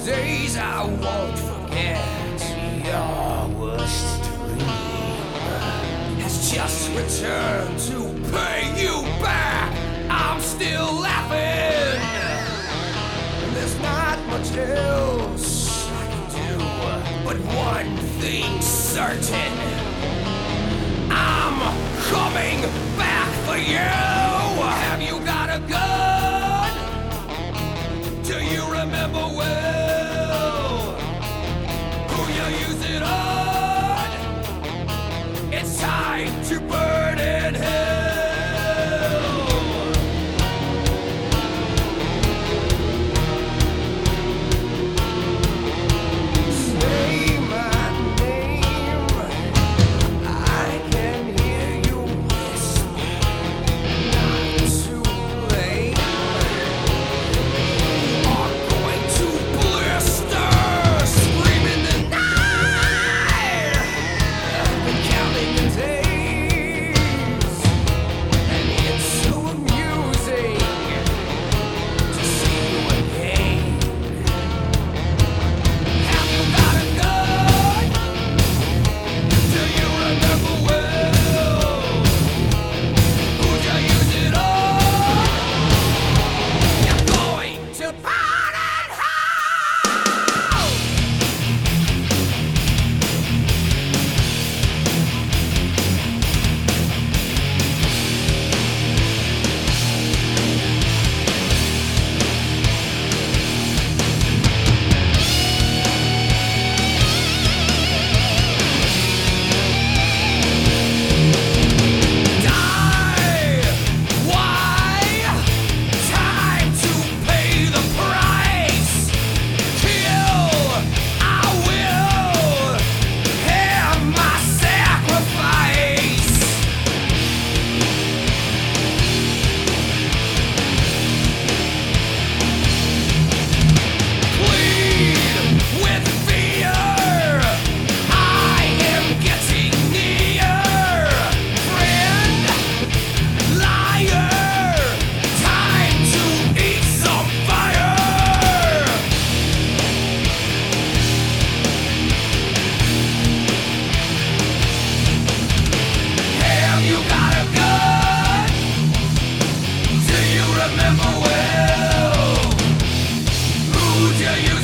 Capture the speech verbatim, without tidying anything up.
days I won't forget. Your worst dream has just returned to pay you back. I'm still laughing. There's not much else I can do, but one thing's certain. I'm coming back for you. Have you got a gun? Do you remember well who you use it on? It's time to burn in hell. Say my name. I can hear you whisper. Not too late. Are going to blister, screaming the night. I've been counting the days, and it's so amusing to see you again. Have you got a gun? Do you remember well who'd you use it on? You're going to burn in hell! Die! Why? Time to pay the price. Kill! I will have my sacrifice. Plead with fear. I am getting near. Friend, liar, time to eat some fire. Have you got a gun? Do you remember well who'd you use